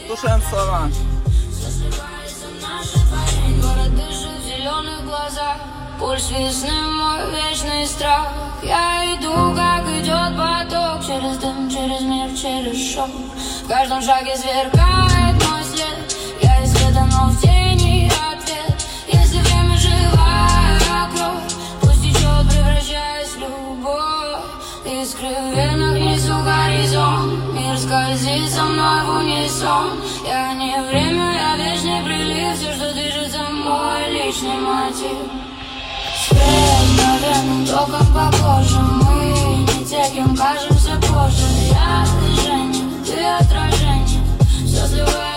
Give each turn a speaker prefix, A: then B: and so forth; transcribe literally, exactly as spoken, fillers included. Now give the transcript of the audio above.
A: Слушаем слова.
B: Город дышит в зеленых глазах, пульс весны мой вечный страх. Я иду, как идет поток, через дым, через мир, через шок. В каждом шаге сверкает мой след. Я из света, но в тени ответ. Если время живая кровь, пусть течет, превращаясь в любовь. Искры в венах, внизу горизонт. Мир скользит со мной в унисон. Я не время, я вечный прилив. Все, что движется, мой личный мотив. Свет мгновенным током по коже. Мы не те, кем кажемся позже. Я движение, ты отражение. Все сливается.